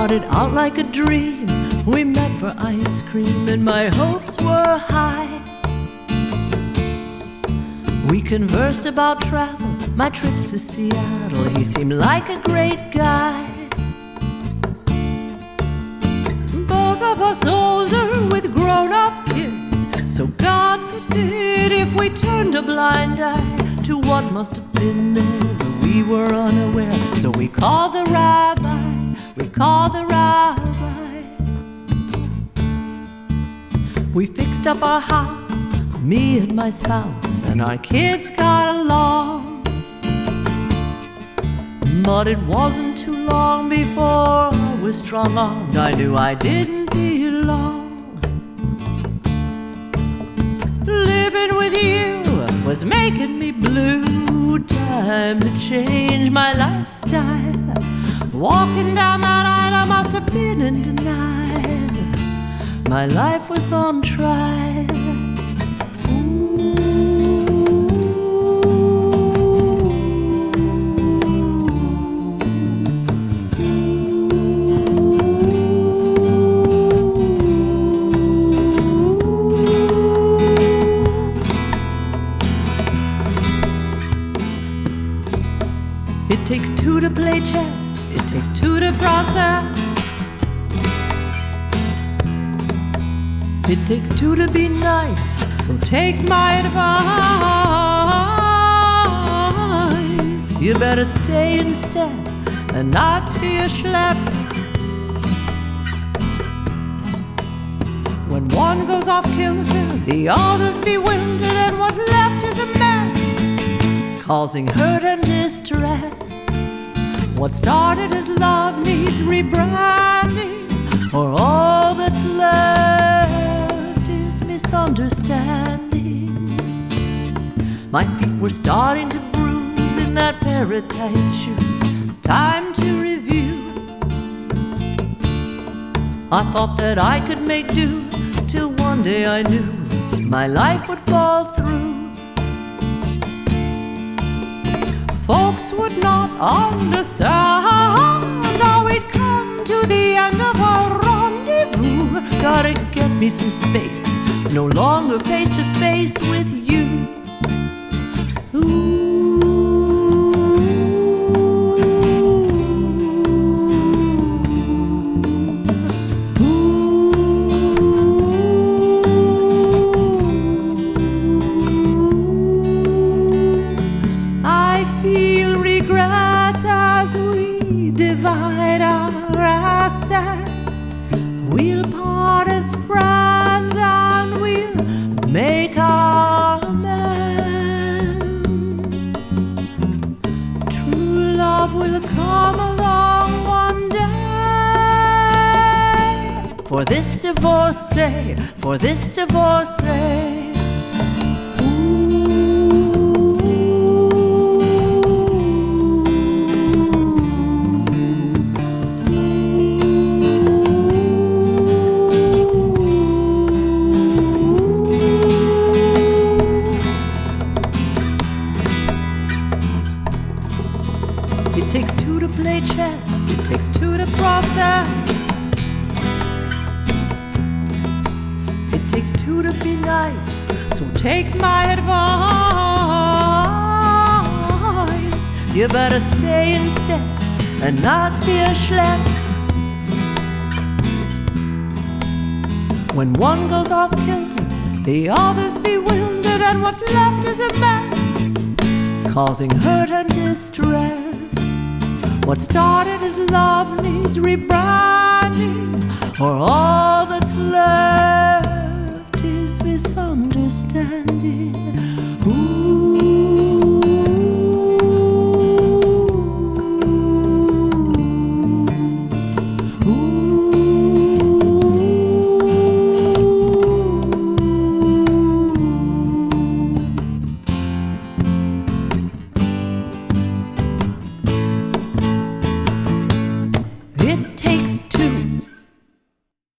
started out like a dream. We met for ice cream and my hopes were high. We conversed about travel, my trips to Seattle. He seemed like a great guy. Both of us older with grown-up kids, so God forbid if we turned a blind eye to what must have been there, but we were unaware. So we called the rabbi, we called the rabbi. We fixed up our house, me and my spouse, and our kids got along. But it wasn't too long before I was strong-armed. I knew I didn't belong. Living with you was making me blue. Time to change my lifestyle. Walking down that aisle, I must have been in denial. My life was on trial. It takes two to play chess, it takes two to process. It takes two to be nice, so take my advice. You better stay in step and not be a schlep. When one goes off kilter, the other's bewildered, and what's left is a mess, causing hurt and distress. What started as love needs rebranding, or all that's left is misunderstanding. My feet were starting to bruise in that pair of tight shoes. Time to review. I thought that I could make do, till one day I knew my life would fall through. Folks would not understand how we'd come to the end of our rendezvous. Gotta get me some space, no longer face to face with you. Ooh. Divide our assets. We'll part as friends and we'll make our amends. True love will come along one day. For this divorcee, for this divorcee. It takes two to play chess, it takes two to process. It takes two to be nice, so take my advice. You better stay in step and not be a schlep. When one goes off kilter, the other's bewildered, and what's left is a mess, causing hurt and distress. What started as love needs rebranding, or all that's left is misunderstanding. Ooh.